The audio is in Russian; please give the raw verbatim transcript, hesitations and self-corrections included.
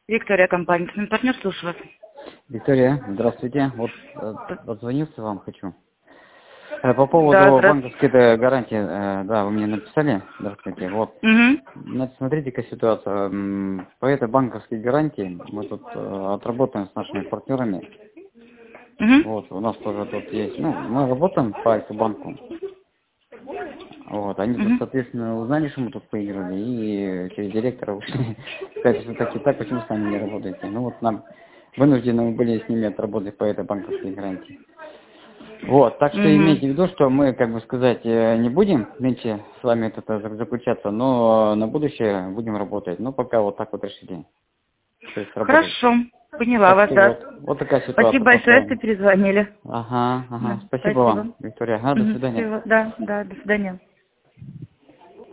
Виктория, компания «Сын партнер», слушаю вас. Виктория, здравствуйте. Вот э, позвонился вам хочу. Э, По поводу Да, банковской э, гарантии, э, да, вы мне написали. Здравствуйте. Вот, Угу. значит, смотрите-ка ситуация. М, По этой банковской гарантии мы тут э, отработаем с нашими партнерами. Угу. Вот, у нас тоже тут есть, ну, мы работаем по Альфа-банку. Вот, они тут, Угу. соответственно, узнали, что мы тут выиграли, и через директора ушли. Сказали, что так и так, почему с нами не работаете? Ну вот нам вынуждены мы были с ними отработать по этой банковской гарантии. Вот, так что Угу. имейте в виду, что мы, как бы сказать, э, не будем нынче с вами это зак- заключаться, но на будущее будем работать. Ну, пока вот так вот решили. То есть работать. Хорошо, поняла Так вас, что да. вот, вот такая Спасибо ситуация большое, что просто. перезвонили. Ага, ага. Да, Спасибо вам, спасибо. Виктория. Ага, до Угу. свидания. Всего, да, да, до свидания.